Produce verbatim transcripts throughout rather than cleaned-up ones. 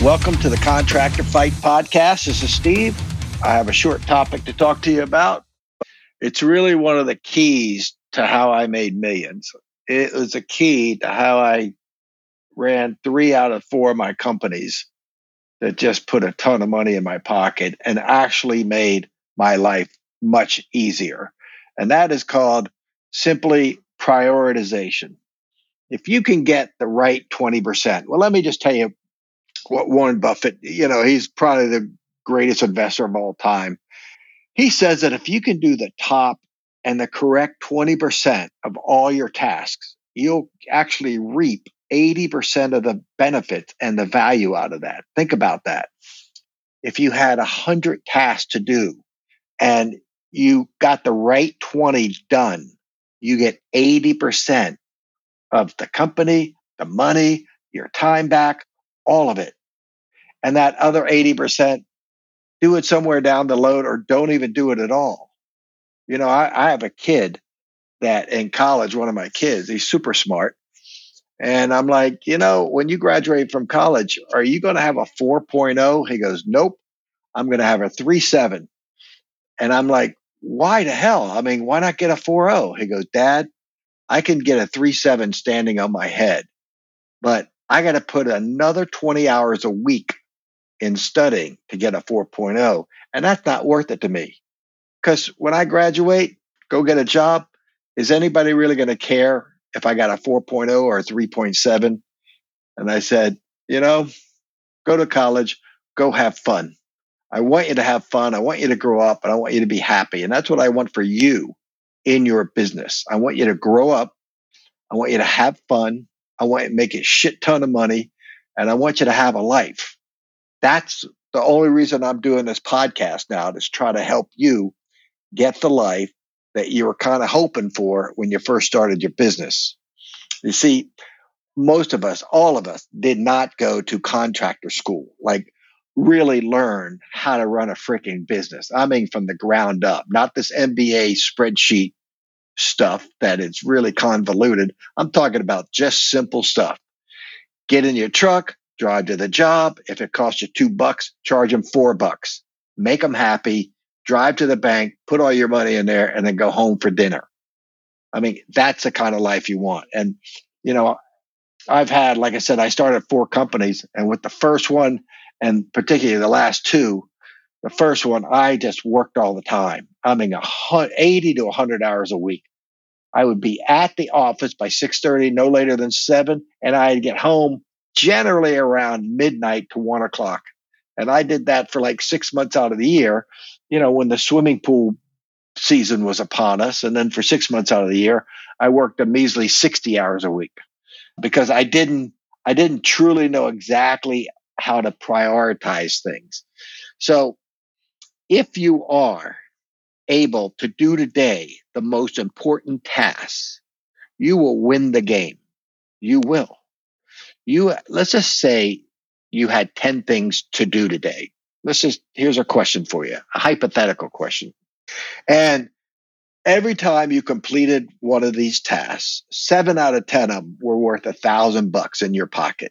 Welcome to the Contractor Fight Podcast. This is Steve. I have a short topic to talk to you about. It's really one of the keys to how I made millions. It was a key to how I ran three out of four of my companies that just put a ton of money in my pocket and actually made my life much easier. And that is called simply prioritization. If you can get the right twenty percent, well, let me just tell you what Warren Buffett, you know, he's probably the greatest investor of all time. He says that if you can do the top and the correct twenty percent of all your tasks, you'll actually reap eighty percent of the benefits and the value out of that. Think about that. If you had one hundred tasks to do and you got the right twenty done, you get eighty percent of the company, the money, your time back, all of it. And that other eighty percent, do it somewhere down the road or don't even do it at all. You know, I, I have a kid that in college, one of my kids, he's super smart. And I'm like, you know, when you graduate from college, are you going to have a four point oh? He goes, nope, I'm going to have a three point seven. And I'm like, why the hell? I mean, why not get a four point oh? He goes, Dad, I can get a three point seven standing on my head, but I got to put another twenty hours a week in studying to get a four point oh. And that's not worth it to me. Because when I graduate, go get a job, is anybody really going to care if I got a four point oh or a three point seven? And I said, you know, go to college, go have fun. I want you to have fun. I want you to grow up and I want you to be happy. And that's what I want for you in your business. I want you to grow up. I want you to have fun. I want you to make a shit ton of money. And I want you to have a life. That's the only reason I'm doing this podcast now, to try to help you get the life that you were kind of hoping for when you first started your business. You see, most of us, all of us, did not go to contractor school, like really learn how to run a freaking business. I mean, from the ground up, not this M B A spreadsheet stuff that is really convoluted. I'm talking about just simple stuff. Get in your truck, drive to the job. If it costs you two bucks, charge them four bucks. Make them happy. Drive to the bank, put all your money in there, and then go home for dinner. I mean, that's the kind of life you want. And, you know, I've had, like I said, I started four companies. And with the first one, and particularly the last two, the first one, I just worked all the time. I mean, eighty to one hundred hours a week. I would be at the office by six thirty, no later than seven, and I'd get home generally around midnight to one o'clock. And I did that for like six months out of the year, you know, when the swimming pool season was upon us. And then for six months out of the year, I worked a measly sixty hours a week because I didn't, I didn't truly know exactly how to prioritize things. So if you are able to do today the most important tasks, you will win the game. You will. You, let's just say you had ten things to do today. Let's just, here's a question for you, a hypothetical question. And every time you completed one of these tasks, seven out of ten of them were worth a thousand bucks in your pocket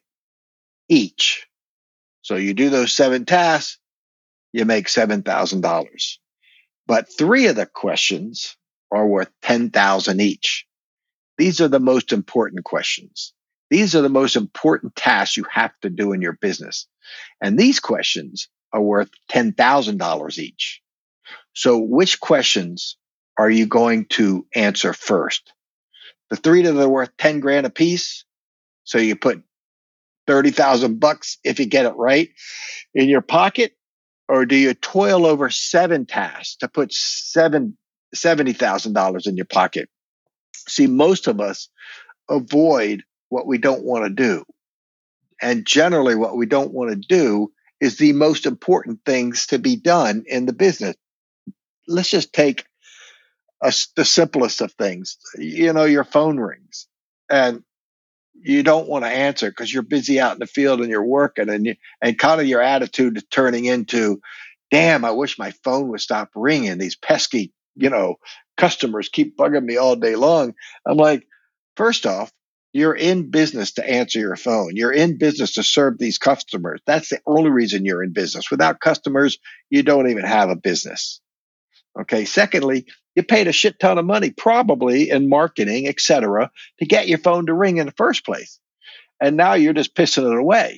each. So you do those seven tasks, you make seven thousand dollars. But three of the questions are worth ten thousand each. These are the most important questions. These are the most important tasks you have to do in your business. And these questions are worth ten thousand dollars each. So which questions are you going to answer first? The three that are worth ten grand a piece. So you put thirty thousand bucks if you get it right in your pocket, or do you toil over seven tasks to put seven, seventy thousand dollars in your pocket? See, most of us avoid what we don't want to do. And generally what we don't want to do is the most important things to be done in the business. Let's just take a, the simplest of things. You know, your phone rings and you don't want to answer because you're busy out in the field and you're working, and you, and kind of your attitude is turning into, damn, I wish my phone would stop ringing. These pesky, you know, customers keep bugging me all day long. I'm like, first off, You're in business to answer your phone. You're in business to serve these customers. That's the only reason you're in business. Without customers, you don't even have a business. Okay. Secondly, you paid a shit ton of money, probably in marketing, et cetera, to get your phone to ring in the first place. And now you're just pissing it away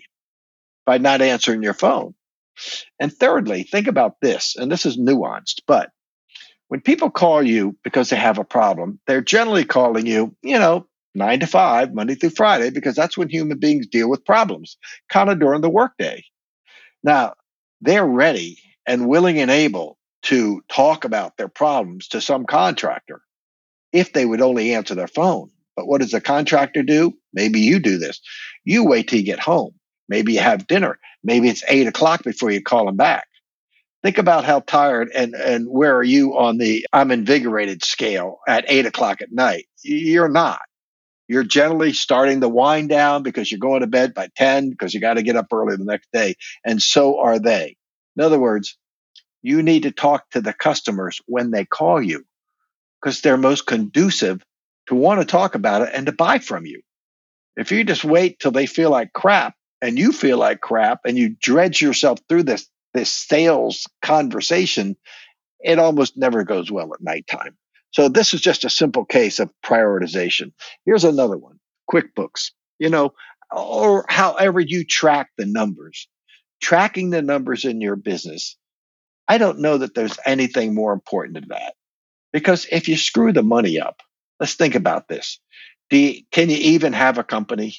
by not answering your phone. And thirdly, think about this, and this is nuanced, but when people call you because they have a problem, they're generally calling you, you know, nine to five, Monday through Friday, because that's when human beings deal with problems, kind of during the workday. Now, they're ready and willing and able to talk about their problems to some contractor if they would only answer their phone. But what does the contractor do? Maybe you do this. You wait till you get home. Maybe you have dinner. Maybe it's eight o'clock before you call them back. Think about how tired and, and where are you on the I'm invigorated scale at eight o'clock at night. You're not. You're generally starting to wind down because you're going to bed by ten because you got to get up early the next day. And so are they. In other words, you need to talk to the customers when they call you because they're most conducive to want to talk about it and to buy from you. If you just wait till they feel like crap and you feel like crap and you dredge yourself through this this sales conversation, it almost never goes well at nighttime. So this is just a simple case of prioritization. Here's another one, QuickBooks, you know, or however you track the numbers. Tracking the numbers in your business, I don't know that there's anything more important than that. Because if you screw the money up, let's think about this. Do you, can you even have a company?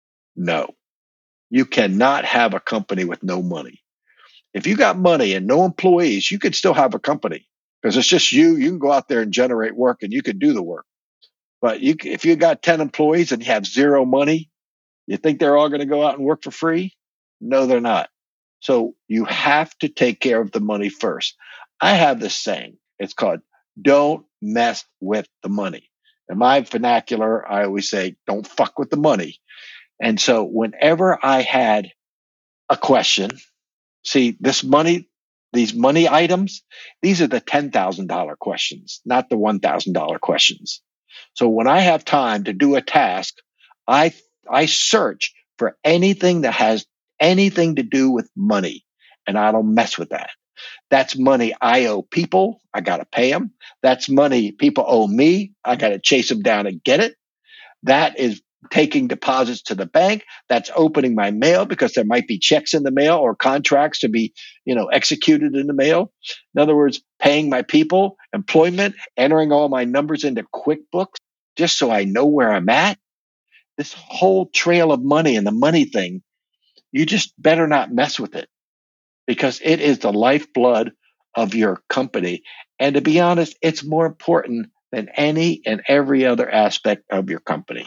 No. You cannot have a company with no money. If you got money and no employees, you could still have a company because it's just you. You can go out there and generate work and you could do the work. But you, if you got ten employees and you have zero money, you think they're all going to go out and work for free? No, they're not. So you have to take care of the money first. I have this saying. It's called don't mess with the money. In my vernacular, I always say don't fuck with the money. And so whenever I had a question, see, this money, these money items, these are the ten thousand dollars questions, not the one thousand dollars questions. So when I have time to do a task, I I search for anything that has anything to do with money, and I don't mess with that. That's money I owe people. I got to pay them. That's money people owe me. I got to chase them down and get it. That is taking deposits to the bank. That's opening my mail because there might be checks in the mail or contracts to be, you know, executed in the mail. In other words, paying my people, employment, entering all my numbers into QuickBooks just so I know where I'm at. This whole trail of money and the money thing, you just better not mess with it because it is the lifeblood of your company. And to be honest, it's more important than any and every other aspect of your company.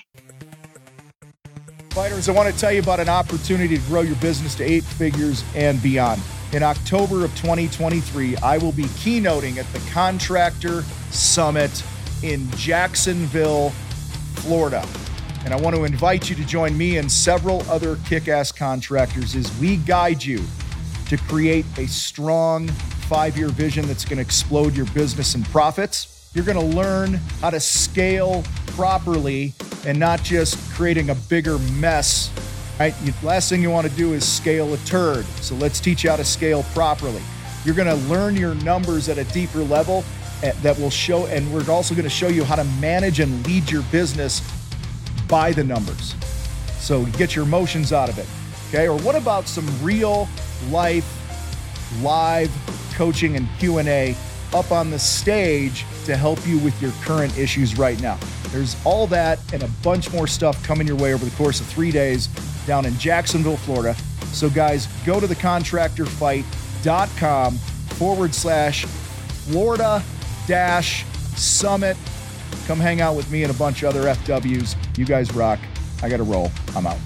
Fighters, I want to tell you about an opportunity to grow your business to eight figures and beyond. In October of twenty twenty-three, I will be keynoting at the Contractor Summit in Jacksonville, Florida. And I want to invite you to join me and several other kick-ass contractors as we guide you to create a strong five-year vision that's going to explode your business and profits. You're going to learn how to scale properly and not just creating a bigger mess. Right? The last thing you want to do is scale a turd. So let's teach you how to scale properly. You're going to learn your numbers at a deeper level that will show, and we're also going to show you how to manage and lead your business by the numbers. So get your emotions out of it. Okay? Or what about some real life live coaching and Q and A up on the stage to help you with your current issues right now? There's all that and a bunch more stuff coming your way over the course of three days down in Jacksonville, Florida. So guys, go to thecontractorfight.com forward slash Florida dash summit. Come hang out with me and a bunch of other F Ws. You guys rock. I got to roll. I'm out.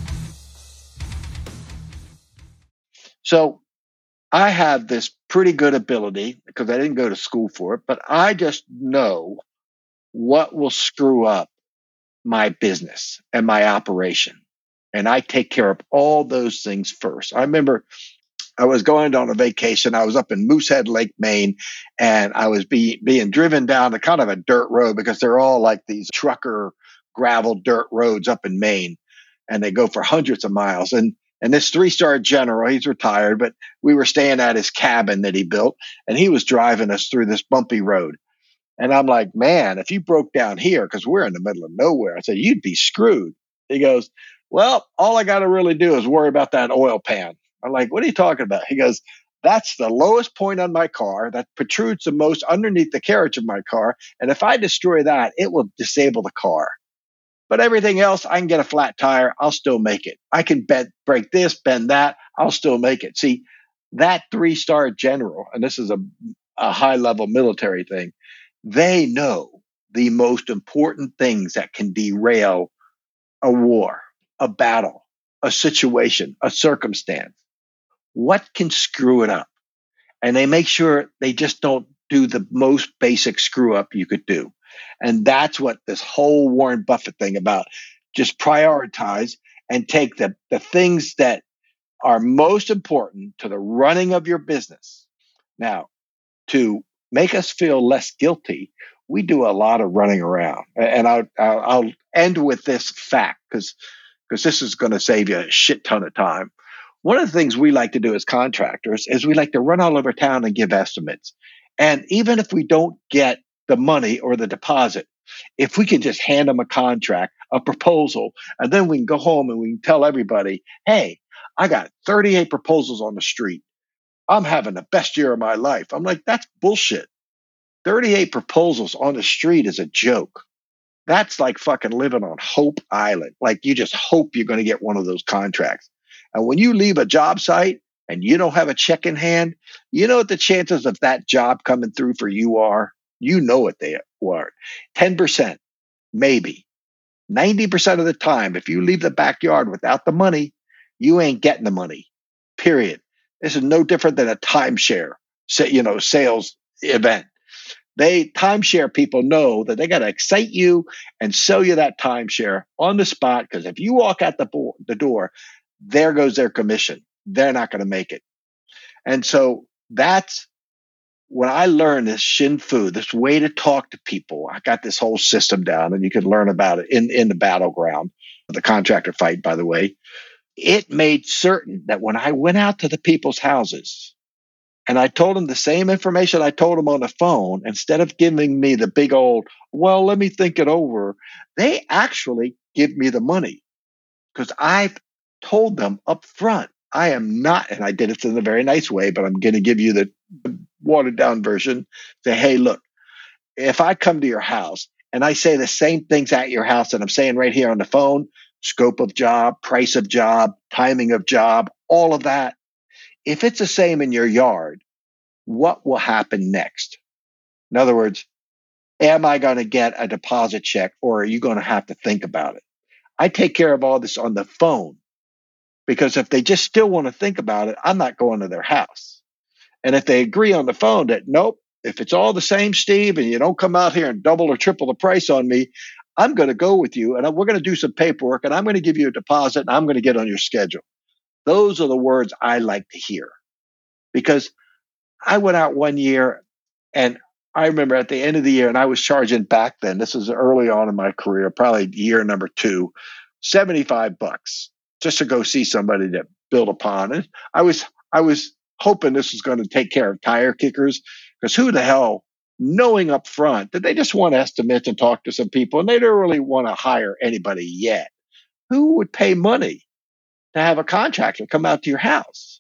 So I have this pretty good ability because I didn't go to school for it, but I just know what will screw up my business and my operation. And I take care of all those things first. I remember I was going on a vacation. I was up in Moosehead Lake, Maine, and I was be, being driven down a kind of a dirt road because they're all like these trucker gravel dirt roads up in Maine, and they go for hundreds of miles. And and this three-star general, he's retired, but we were staying at his cabin that he built, and he was driving us through this bumpy road. And I'm like, man, if you broke down here, because we're in the middle of nowhere, I said, you'd be screwed. He goes, well, all I got to really do is worry about that oil pan. I'm like, what are you talking about? He goes, that's the lowest point on my car that protrudes the most underneath the carriage of my car. And if I destroy that, it will disable the car. But everything else, I can get a flat tire. I'll still make it. I can bend, break this, bend that. I'll still make it. See, that three-star general, and this is a, a high-level military thing, they know the most important things that can derail a war, a battle, a situation, a circumstance. What can screw it up? And they make sure they just don't do the most basic screw up you could do. And that's what this whole Warren Buffett thing about, just prioritize and take the, the things that are most important to the running of your business. Now, to make us feel less guilty, we do a lot of running around. And I'll, I'll, I'll end with this fact, because because this is going to save you a shit ton of time. One of the things we like to do as contractors is we like to run all over town and give estimates. And even if we don't get the money or the deposit, if we can just hand them a contract, a proposal, and then we can go home and we can tell everybody, hey, I got thirty-eight proposals on the street. I'm having the best year of my life. I'm like, that's bullshit. thirty-eight proposals on the street is a joke. That's like fucking living on Hope Island. Like, you just hope you're going to get one of those contracts. And when you leave a job site and you don't have a check in hand, you know what the chances of that job coming through for you are? You know what they are. ten percent, maybe. ninety percent of the time, if you leave the backyard without the money, you ain't getting the money, period. This is no different than a timeshare, you know, sales event. They timeshare people know that they got to excite you and sell you that timeshare on the spot, because if you walk out the, bo- the door, there goes their commission. They're not going to make it. And so that's when I learned this Shin Fu, this way to talk to people. I got this whole system down, and you can learn about it in, in the battleground, the contractor fight, by the way. It made certain that when I went out to the people's houses and I told them the same information I told them on the phone, instead of giving me the big old, well, let me think it over, they actually give me the money, because I've told them up front, I am not, and I did it in a very nice way, but I'm going to give you the watered down version. Say, hey, look, if I come to your house and I say the same things at your house that I'm saying right here on the phone, scope of job, price of job, timing of job, all of that, if it's the same in your yard, what will happen next? In other words, am I going to get a deposit check, or are you going to have to think about it? I take care of all this on the phone, because if they just still want to think about it, I'm not going to their house. And if they agree on the phone that, nope, if it's all the same, Steve, and you don't come out here and double or triple the price on me, I'm going to go with you, and we're going to do some paperwork, and I'm going to give you a deposit, and I'm going to get on your schedule. Those are the words I like to hear, because I went out one year, and I remember at the end of the year, and I was charging back then, this was early on in my career, probably year number two, seventy-five bucks just to go see somebody to build a pond. And I was, I was hoping this was going to take care of tire kickers, because who the hell, knowing up front that they just want estimates and talk to some people, and they don't really want to hire anybody yet. Who would pay money to have a contractor come out to your house?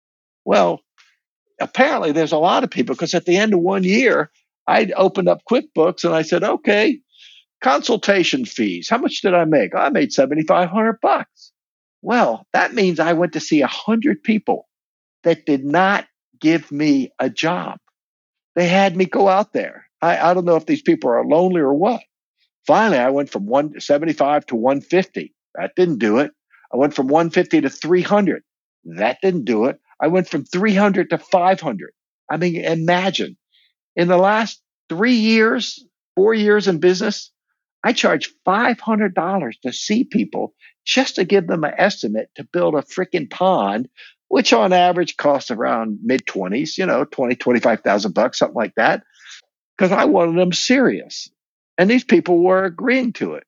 Well, apparently there's a lot of people, because at the end of one year, I opened up QuickBooks and I said, okay, consultation fees. How much did I make? I made seventy-five hundred bucks. Well, that means I went to see a hundred people that did not give me a job. They had me go out there. I, I don't know if these people are lonely or what. Finally, I went from one seventy-five to one fifty. That didn't do it. I went from one fifty to three hundred. That didn't do it. I went from three hundred to five hundred. I mean, imagine in the last three years, four years in business, I charged five hundred dollars to see people just to give them an estimate to build a freaking pond, which on average costs around mid twenties, you know, twenty, twenty-five thousand bucks, something like that, because I wanted them serious. And these people were agreeing to it.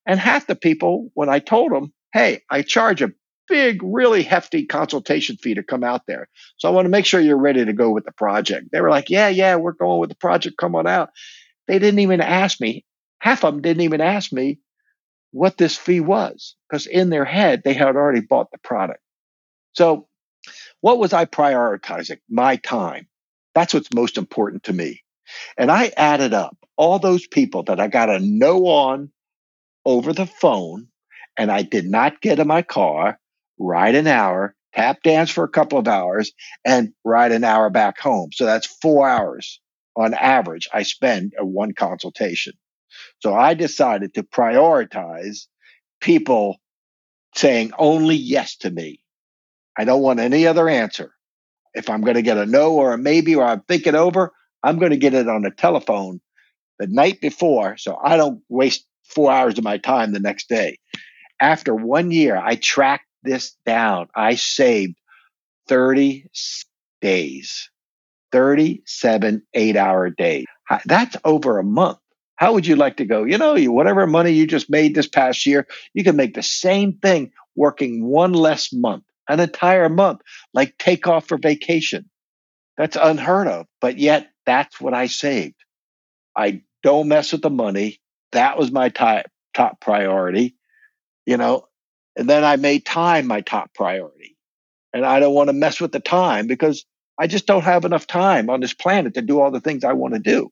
And half the people, when I told them, hey, I charge a big, really hefty consultation fee to come out there. So I want to make sure you're ready to go with the project. They were like, yeah, yeah, we're going with the project. Come on out. They didn't even ask me. Half of them didn't even ask me what this fee was, because in their head, they had already bought the product. So what was I prioritizing? My time. That's what's most important to me. And I added up all those people that I got a no on over the phone, and I did not get in my car, ride an hour, tap dance for a couple of hours, and ride an hour back home. So that's four hours on average I spend at one consultation. So I decided to prioritize people saying only yes to me. I don't want any other answer. If I'm going to get a no or a maybe, or I'm thinking over, I'm going to get it on the telephone the night before, so I don't waste four hours of my time the next day. After one year, I tracked this down. I saved thirty days, thirty-seven eight-hour days. That's over a month. How would you like to go? You know, you, whatever money you just made this past year, you can make the same thing working one less month, an entire month, like take off for vacation. That's unheard of, but yet that's what I saved. I don't mess with the money. That was my top, top priority, you know, and then I made time my top priority. And I don't want to mess with the time because I just don't have enough time on this planet to do all the things I want to do.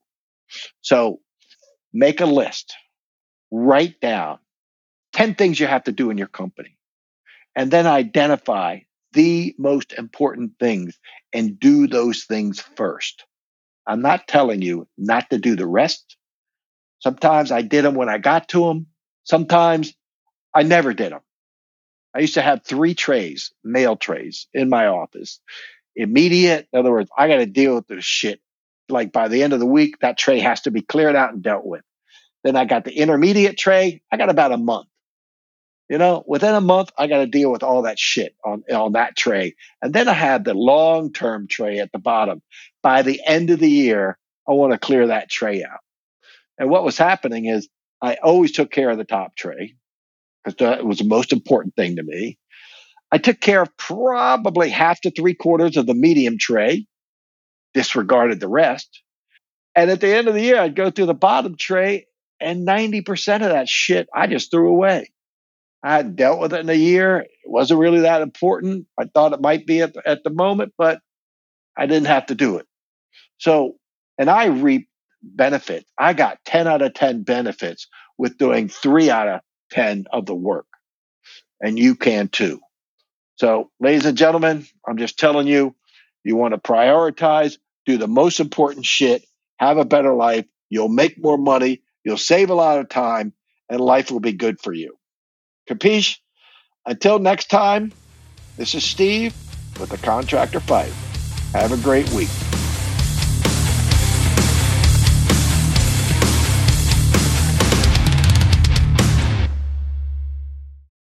So make a list, write down ten things you have to do in your company, and then identify the most important things and do those things first. I'm not telling you not to do the rest. Sometimes I did them when I got to them. Sometimes I never did them. I used to have three trays, mail trays in my office. Immediate, in other words, I got to deal with this shit. Like by the end of the week, that tray has to be cleared out and dealt with. Then I got the intermediate tray. I got about a month. You know, within a month, I got to deal with all that shit on, on that tray. And then I have the long-term tray at the bottom. By the end of the year, I want to clear that tray out. And what was happening is I always took care of the top tray because that was the most important thing to me. I took care of probably half to three quarters of the medium tray, disregarded the rest. And at the end of the year, I'd go through the bottom tray, and ninety percent of that shit I just threw away. I hadn't dealt with it in a year. It wasn't really that important. I thought it might be at the, at the moment, but I didn't have to do it. So, and I reap benefits. I got ten out of ten benefits with doing three out of ten of the work. And you can too. So, ladies and gentlemen, I'm just telling you, you want to prioritize, do the most important shit, have a better life. You'll make more money. You'll save a lot of time, and life will be good for you. Capiche? Until next time, this is Steve with the Contractor Fight. Have a great week.